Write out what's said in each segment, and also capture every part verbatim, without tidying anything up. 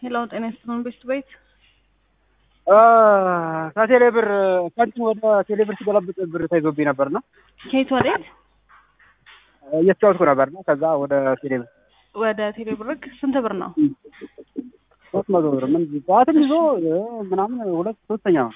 ሄሎ ጤና ይስጥልን ቤስት ቤት አ ከቴሌብር ከንቱ ወደ ቴሌብር ሲገለብጥ ብር ተይዞብኝ ነበርና ከየት ወዴት እየተጫወትኩ ነበርና ከዛ ወደ ቴሌብር ወደ ቴሌብር ስንት ብር ነው? ሶስት መቶ ብር ምን ጧትም ይዞ ምናምን ሁለት ሶስተኛ ነው።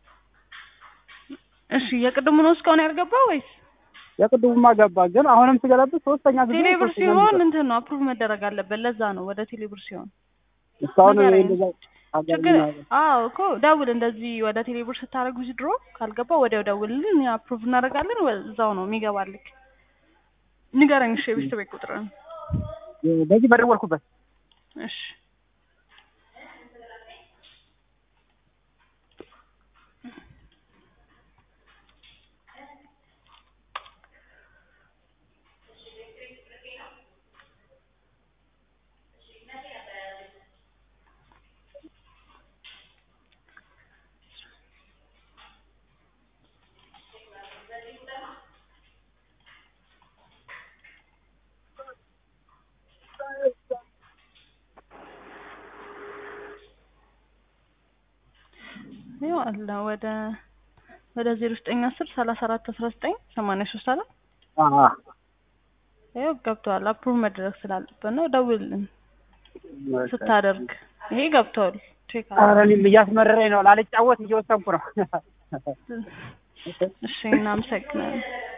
እሺ የቅድሙ ነው እስካሁን ያልገባው ወይስ የቅድሙማ ገባ? ግን አሁንም ሲገለብጥ ሶስተኛ ጊዜ ቴሌብር ሲሆን እንትን ነው አፕሩቭ መደረግ አለበት። ለዛ ነው ወደ ቴሌብር ሲሆን እስካሁን እንደዛ ችግር አዎ እኮ ደውል። እንደዚህ ወደ ቴሌብር ስታረጉ ድሮ ካልገባ ወዲያው ደውልልን፣ አፕሩቭ እናደርጋለን። እዛው ነው የሚገባልክ። ንገረኝ። እሺ ቤተሰብ ቁጥር ነው በዚህ በደወልኩበት። እሺ ያው አለ ወደ ወደ ዜሮ ዘጠኝ አስር ሰላሳ አራት አስራ ዘጠኝ ሰማንያ ሶስት አለ። አሃ ያው ገብቷል። አፕሩቭ መድረግ ስላለበት ነው። ደውልልን ስታደርግ። ይሄ ገብቷል። ቼክ አለ። ኧረ እኔም እያስመረረኝ ነው። ላልጫወት እየወሰንኩ ነው። እሺ እናመሰግናለን።